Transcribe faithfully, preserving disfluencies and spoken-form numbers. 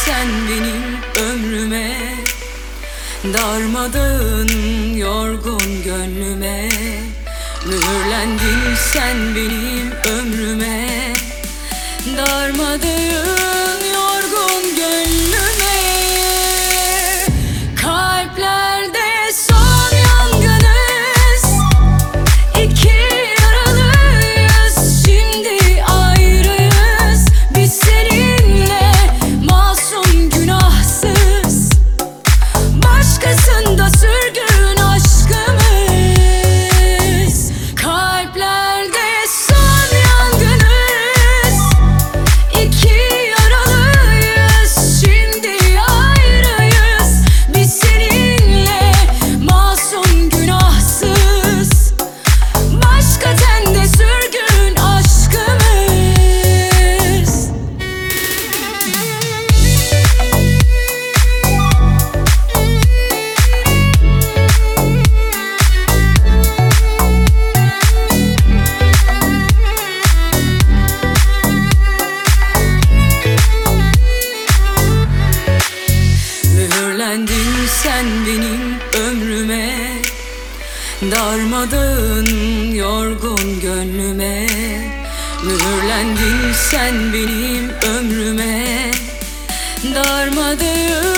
sen benim ömrüme, darmadağın yorgun gönlüme. Mühürlendin sen benim ömrüme, darmadağın yorgun gönlüme. Kalplerde son yangınız, iki yaralıyız, şimdi ayrıyız. Biz seninle masum günahsız, başkasında sürgün aşkımız. Kalplerde son yangınız, iki yaralıyız, şimdi ayrıyız. Biz seninle masum günahsız, başka tende sürgün aşkımız. Mühürlendin sen benim ömrüme, darmadağın yorgun gönlüme. Mühürlendin sen benim ömrüme, darmadağın